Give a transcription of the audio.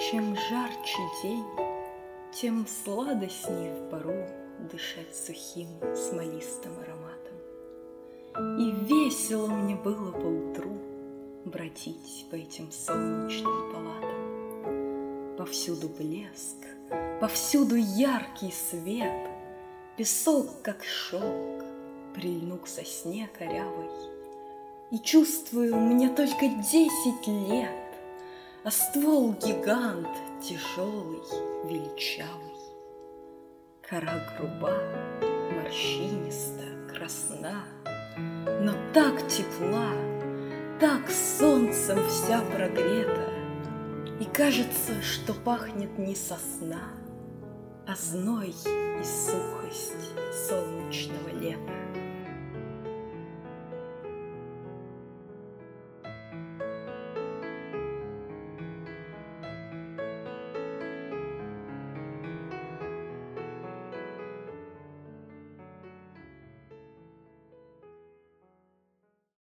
Чем жарче день, тем сладостней в пару дышать сухим смолистым ароматом. И весело мне было поутру бродить по этим солнечным палатам. Повсюду блеск, повсюду яркий свет, песок, как шелк, прильну к сосне корявой. И чувствую, мне только 10 лет, а ствол гигант тяжелый, величавый. Кора груба, морщиниста, красна, но так тепла, так солнцем вся прогрета, и кажется, что пахнет не сосна, а зной и сухость солнечного лета.